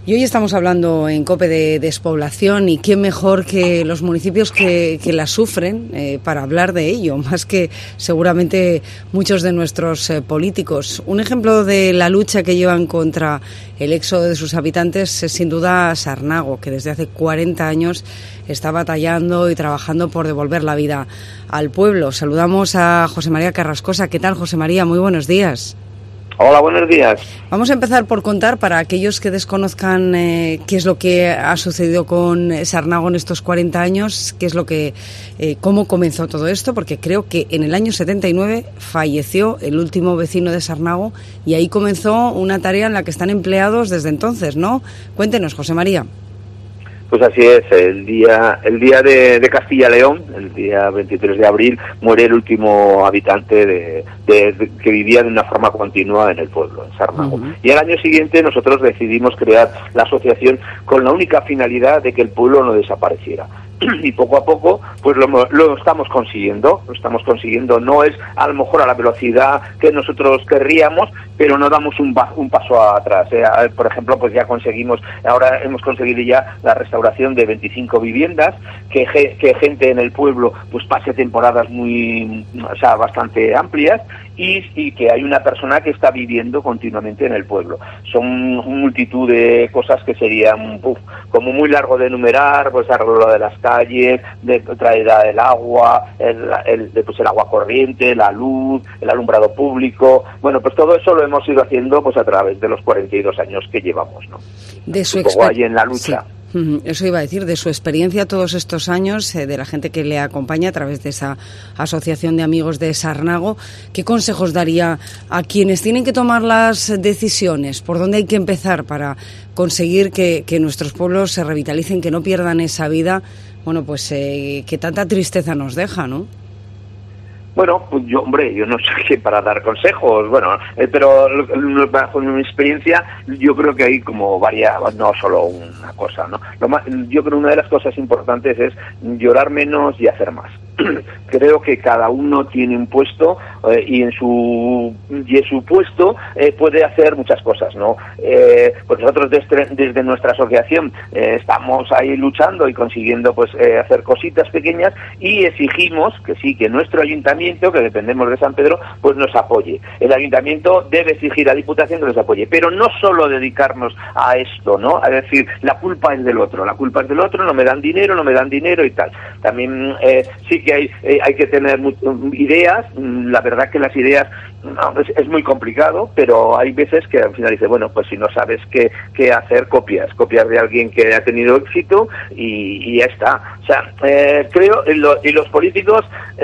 Y hoy estamos hablando en COPE de despoblación, y quién mejor que los municipios que la sufren para hablar de ello, más que seguramente muchos de nuestros políticos. Un ejemplo de la lucha que llevan contra el éxodo de sus habitantes es sin duda Sarnago, que desde hace 40 años está batallando y trabajando por devolver la vida al pueblo. Saludamos a José María Carrascosa. ¿Qué tal, José María? Muy buenos días. Hola, buenos días. Vamos a empezar por contar, para aquellos que desconozcan qué es lo que ha sucedido con Sarnago en estos 40 años, cómo comenzó todo esto, porque creo que en el año 79 falleció el último vecino de Sarnago y ahí comenzó una tarea en la que están empleados desde entonces, ¿no? Cuéntenos, José María. Pues así es, el día de Castilla-León, el día 23 de abril, muere el último habitante que vivía de una forma continua en el pueblo, en Sarnago. Uh-huh. Y al año siguiente nosotros decidimos crear la asociación con la única finalidad de que el pueblo no desapareciera. Y poco a poco pues lo estamos consiguiendo, no es a lo mejor a la velocidad que nosotros querríamos, pero no damos un paso atrás. Por ejemplo, pues ahora hemos conseguido ya la restauración de 25 viviendas, que gente en el pueblo pues pase temporadas bastante amplias, y que hay una persona que está viviendo continuamente en el pueblo. Son multitud de cosas que serían como muy largo de enumerar, pues arreglo de las calles, de traída del agua, el agua corriente, la luz, el alumbrado público. Bueno, pues todo eso lo hemos ido haciendo pues a través de los 42 años que llevamos, ¿no? De su experiencia en la lucha. Sí. Eso iba a decir, de su experiencia todos estos años, de la gente que le acompaña a través de esa asociación de amigos de Sarnago, ¿qué consejos daría a quienes tienen que tomar las decisiones? ¿Por dónde hay que empezar para conseguir que nuestros pueblos se revitalicen, que no pierdan esa vida, que tanta tristeza nos deja, ¿no? Bueno, pues yo no soy quien para dar consejos, pero bajo mi experiencia yo creo que hay como varias, no solo una cosa, ¿no? Yo creo que una de las cosas importantes es llorar menos y hacer más. Creo que cada uno tiene un puesto y en su puesto puede hacer muchas cosas, ¿no? Pues nosotros desde nuestra asociación estamos ahí luchando y consiguiendo hacer cositas pequeñas, y exigimos que nuestro ayuntamiento, que dependemos de San Pedro, pues nos apoye. El ayuntamiento debe exigir a la Diputación que nos apoye, pero no solo dedicarnos a esto, ¿no? Es decir, la culpa es del otro, no me dan dinero y tal. También sí que hay que tener ideas. La verdad que las ideas es muy complicado, pero hay veces que al final dice, pues si no sabes qué hacer, copias de alguien que ha tenido éxito y ya está. O sea, creo, y los políticos,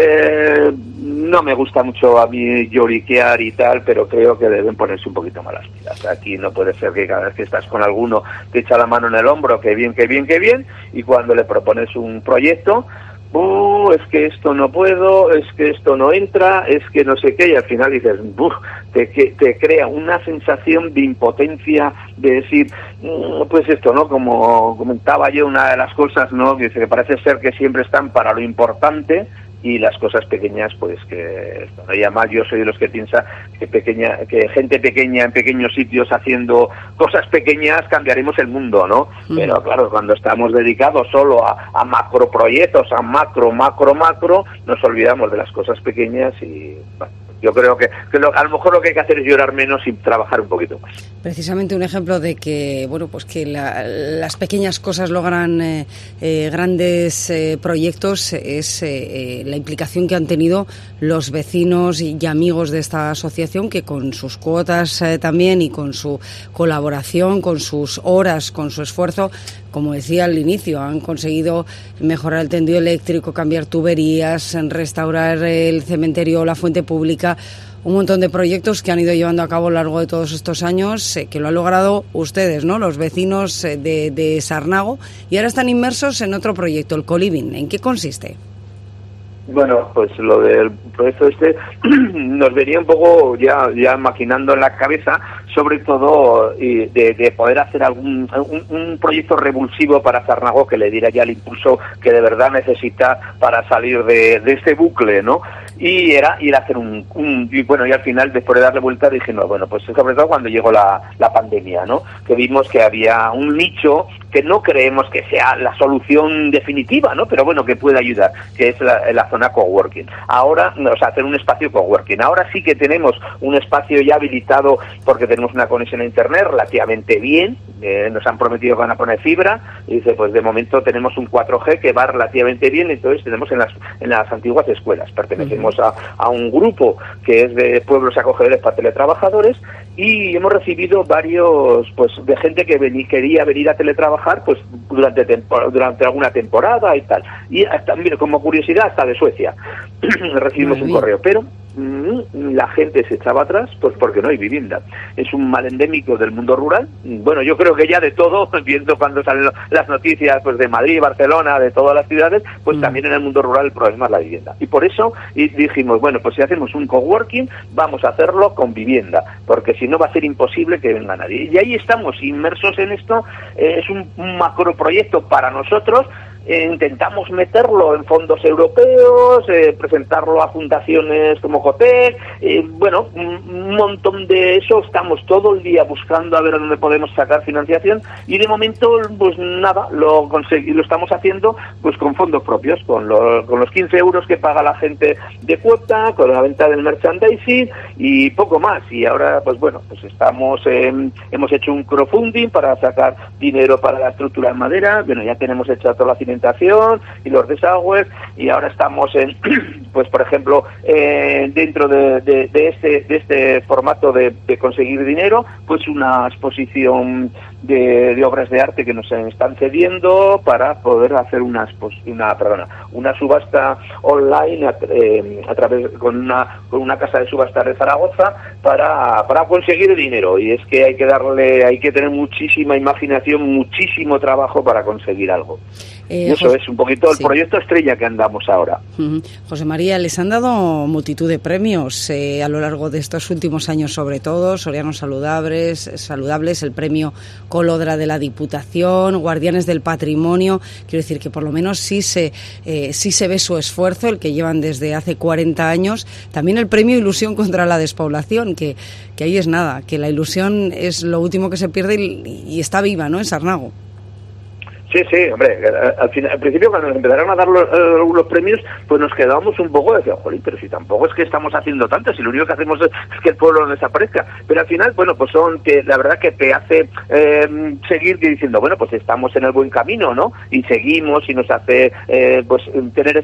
no me gusta mucho a mí lloriquear y tal, pero creo que deben ponerse un poquito más las pilas. Aquí no puede ser que cada vez que estás con alguno te echa la mano en el hombro, que bien, y cuando le propones un proyecto, es que esto no puedo, es que esto no entra, es que no sé qué, y al final dices, te crea una sensación de impotencia, de decir, pues esto, ¿no? Como comentaba yo, una de las cosas, ¿no? Que parece ser que siempre están para lo importante, y las cosas pequeñas, pues que ya mal, yo soy de los que piensa que gente pequeña en pequeños sitios haciendo cosas pequeñas cambiaremos el mundo, ¿no? Pero claro, cuando estamos dedicados solo a macroproyectos, a macro, nos olvidamos de las cosas pequeñas y yo creo que a lo mejor lo que hay que hacer es llorar menos y trabajar un poquito más. Precisamente un ejemplo de que que las pequeñas cosas logran grandes proyectos es la implicación que han tenido los vecinos y amigos de esta asociación, que con sus cuotas también, y con su colaboración, con sus horas, con su esfuerzo, como decía al inicio, han conseguido mejorar el tendido eléctrico, cambiar tuberías, restaurar el cementerio, la fuente pública, un montón de proyectos que han ido llevando a cabo a lo largo de todos estos años, que lo han logrado ustedes, ¿no? Los vecinos de Sarnago, y ahora están inmersos en otro proyecto, el Coliving. ¿En qué consiste? Bueno, pues lo del proyecto nos venía un poco ya maquinando en la cabeza, sobre todo de poder hacer un proyecto revulsivo para Zarnago que le diera ya el impulso que de verdad necesita para salir de este bucle, ¿no? Y era ir a hacer y al final, después de darle vuelta, dije, no, bueno, pues sobre todo cuando llegó la pandemia, ¿no? Que vimos que había un nicho que no creemos que sea la solución definitiva, ¿no? Pero bueno, que puede ayudar, que es la zona coworking. Ahora, o sea, hacer un espacio coworking. Ahora sí que tenemos un espacio ya habilitado porque tenemos una conexión a internet relativamente bien. Nos han prometido que van a poner fibra. Y dice, pues de momento tenemos un 4G que va relativamente bien. Entonces tenemos en las antiguas escuelas. Pertenecemos a un grupo que es de pueblos acogedores para teletrabajadores y hemos recibido varios, pues, de gente que quería venir a teletrabajar, pues, durante alguna temporada y tal. Y hasta, mira, como curiosidad, hasta de Suecia recibimos un correo, pero la gente se echaba atrás pues porque no hay vivienda. Es un mal endémico del mundo rural. Bueno, yo creo que ya de todo, viendo cuando salen las noticias pues de Madrid, Barcelona, de todas las ciudades, pues también en el mundo rural el problema es la vivienda. Y por eso dijimos, bueno, pues si hacemos un coworking, vamos a hacerlo con vivienda, porque si no va a ser imposible que venga nadie. Y ahí estamos inmersos en esto. Es un macro proyecto para nosotros. Intentamos meterlo en fondos europeos, presentarlo a fundaciones como Cotec, bueno, un montón de eso. Estamos todo el día buscando a ver a dónde podemos sacar financiación y de momento pues nada, lo estamos haciendo pues con fondos propios, con los 15 euros que paga la gente de cuota, con la venta del merchandising y poco más. Y ahora pues bueno, pues hemos hecho un crowdfunding para sacar dinero para la estructura en madera. Bueno, ya tenemos hecha toda la cimentación y los desagües y ahora estamos pues por ejemplo dentro de este formato de conseguir dinero, pues una exposición de obras de arte que nos están cediendo para poder hacer una subasta online a través con una casa de subastas de Zaragoza para conseguir dinero. Y es que hay que tener muchísima imaginación, muchísimo trabajo para conseguir algo. Eso es un poquito el proyecto estrella que andamos ahora. José María, les han dado multitud de premios a lo largo de estos últimos años, sobre todo Sorianos Saludables, el premio Colodra de la Diputación, Guardianes del Patrimonio. Quiero decir que por lo menos sí se ve su esfuerzo, el que llevan desde hace 40 años. También el premio Ilusión contra la Despoblación, que ahí es nada, que la ilusión es lo último que se pierde y está viva, ¿no?, en Sarnago. Sí, hombre, al principio cuando nos empezaron a dar los premios, pues nos quedábamos un poco de, jolín, pero si tampoco es que estamos haciendo tanto, si lo único que hacemos es que el pueblo no desaparezca. Pero al final, bueno, pues la verdad que te hace seguir diciendo, bueno, pues estamos en el buen camino, ¿no? Y seguimos y nos hace pues tener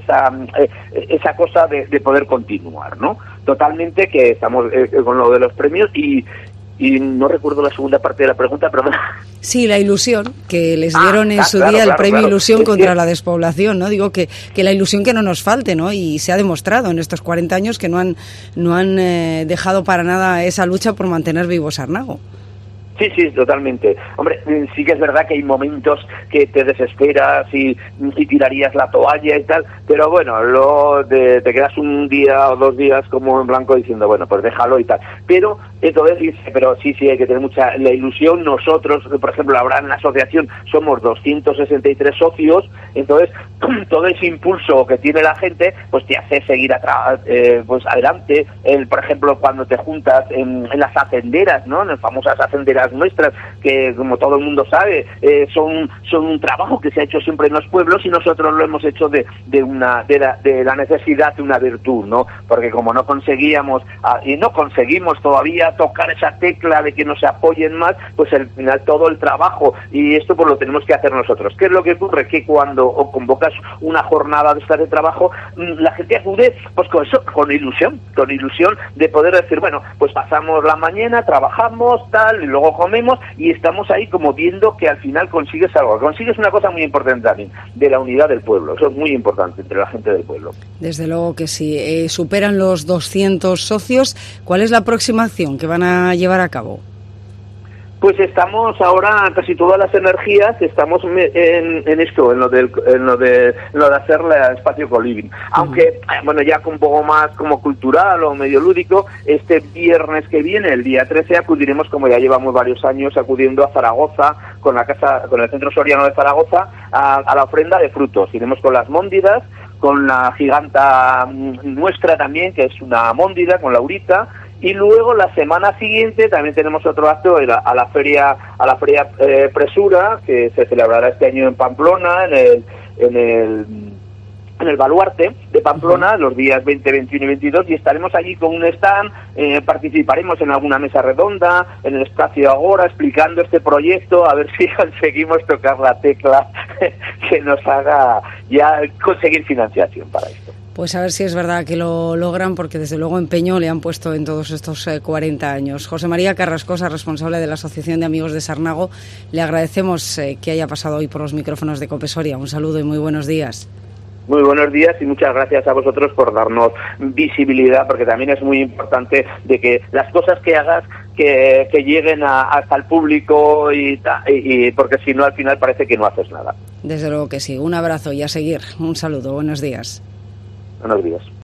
esa cosa de poder continuar, ¿no? Totalmente, que estamos con lo de los premios y no recuerdo la segunda parte de la pregunta, pero... Sí, la ilusión, que les dieron en su día el premio Ilusión contra la Despoblación, ¿no? Digo que la ilusión que no nos falte, ¿no? Y se ha demostrado en estos 40 años que no han dejado para nada esa lucha por mantener vivo Sarnago. Sí, totalmente. Hombre, sí que es verdad que hay momentos que te desesperas y tirarías la toalla y tal, pero bueno, luego te quedas un día o 2 días como en blanco diciendo, bueno, pues déjalo y tal. Pero entonces dice, pero sí, hay que tener mucha la ilusión. Nosotros, por ejemplo, ahora en la asociación somos 263 socios, entonces todo ese impulso que tiene la gente, pues te hace seguir pues adelante. Por ejemplo, cuando te juntas en las hacenderas, ¿no? En las famosas hacenderas nuestras, que como todo el mundo sabe, son un trabajo que se ha hecho siempre en los pueblos y nosotros lo hemos hecho de la necesidad de una virtud, ¿no? Porque como no conseguíamos y no conseguimos todavía tocar esa tecla de que nos apoyen más, pues al final todo el trabajo y esto pues lo tenemos que hacer nosotros. ¿Qué es lo que ocurre? Que cuando convocas una jornada de estas de trabajo, la gente acude pues con eso, con ilusión de poder decir, bueno, pues pasamos la mañana, trabajamos, tal, y luego comemos y estamos ahí como viendo que al final consigues algo. Consigues una cosa muy importante también, de la unidad del pueblo. Eso es muy importante entre la gente del pueblo. Desde luego que sí. Superan los 200 socios. ¿Cuál es la próxima acción que van a llevar a cabo? Pues estamos ahora, casi todas las energías, estamos en esto, en lo de hacer el espacio co-living. Aunque, bueno, ya un poco más como cultural o medio lúdico, este viernes que viene, el día 13, acudiremos, como ya llevamos varios años, acudiendo a Zaragoza, con el Centro Soriano de Zaragoza, a la ofrenda de frutos. Iremos con las móndidas, con la giganta nuestra también, que es una móndida, con Laurita. Y luego la semana siguiente también tenemos otro acto a la feria Presura, que se celebrará este año en Pamplona, en el Baluarte de Pamplona, los días 20, 21 y 22, y estaremos allí con un stand, participaremos en alguna mesa redonda, en el espacio Agora, explicando este proyecto, a ver si conseguimos tocar la tecla que nos haga ya conseguir financiación para esto. Pues a ver si es verdad que lo logran, porque desde luego empeño le han puesto en todos estos 40 años. José María Carrascosa, responsable de la Asociación de Amigos de Sarnago, le agradecemos que haya pasado hoy por los micrófonos de COPE Soria. Un saludo y muy buenos días. Muy buenos días y muchas gracias a vosotros por darnos visibilidad, porque también es muy importante de que las cosas que hagas que lleguen hasta el público y porque si no al final parece que no haces nada. Desde luego que sí. Un abrazo y a seguir. Un saludo. Buenos días. Buenos días.